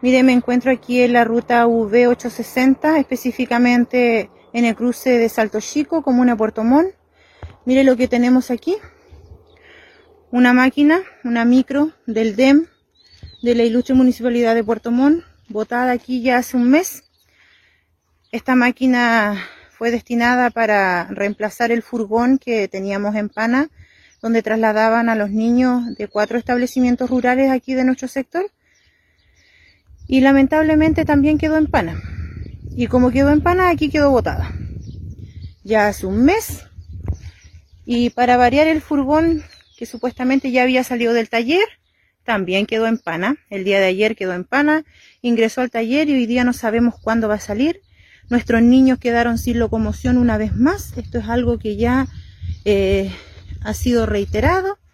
Mire, me encuentro aquí en la ruta V860, específicamente en el cruce de Salto Chico, comuna de Puerto Montt. Mire lo que tenemos aquí. Una máquina, una micro del DEM de la ilustre Municipalidad de Puerto Montt, botada aquí ya hace un mes. Esta máquina fue destinada para reemplazar el furgón que teníamos en Pana, donde trasladaban a los niños de 4 establecimientos rurales aquí de nuestro sector. Y lamentablemente también quedó en Pana. Y como quedó en Pana, aquí quedó botada. Ya hace un mes. Y para variar, el furgón que supuestamente ya había salido del taller, también quedó en Pana. El día de ayer quedó en Pana, ingresó al taller y hoy día no sabemos cuándo va a salir. Nuestros niños quedaron sin locomoción una vez más. Esto es algo que ya ha sido reiterado.